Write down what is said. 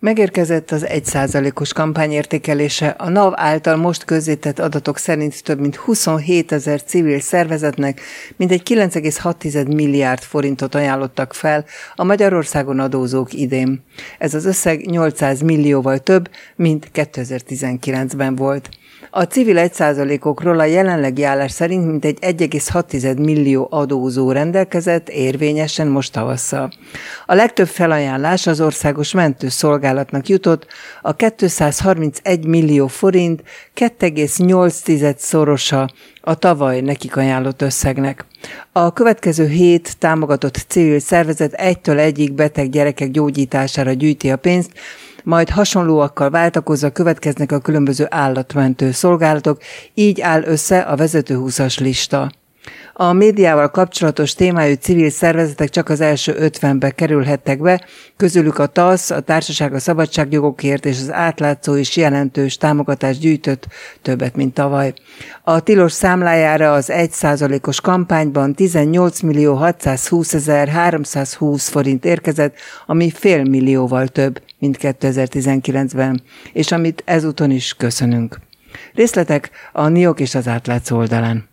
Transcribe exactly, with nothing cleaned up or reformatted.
Megérkezett az egy százalékos kampányértékelése. A NAV által most közzétett adatok szerint több mint huszonhétezer civil szervezetnek mintegy kilenc egész hat milliárd forintot ajánlottak fel a Magyarországon adózók idén. Ez az összeg nyolcszáz millióval több, mint kétezer-tizenkilencben volt. A civil egy százalékokról a jelenlegi állás szerint mintegy egy egész hat millió adózó rendelkezett érvényesen most tavasszal. A legtöbb felajánlás az Országos Mentőszolgálatnak jutott, a kétszázharmincegy millió forint két egész nyolc szorosa a tavaly nekik ajánlott összegnek. A következő hét támogatott civil szervezet egytől egyig beteg gyerekek gyógyítására gyűjti a pénzt, majd hasonlóakkal váltakozva következnek a különböző állatmentő szolgálatok, így áll össze a vezető húszas lista. A médiával kapcsolatos témájú civil szervezetek csak az első ötvenbe kerülhettek be, közülük a TASZ, a Társaság a Szabadságjogokért és az Átlátszó is jelentős támogatást gyűjtött, többet, mint tavaly. A tilos számlájára az egy százalékos kampányban tizennyolc millió hatszázhúszezer-háromszázhúsz forint érkezett, ami fél millióval több, mint kétezer-tizenkilencben, és amit ezúton is köszönünk. Részletek a NIOK és az Átlátszó oldalán.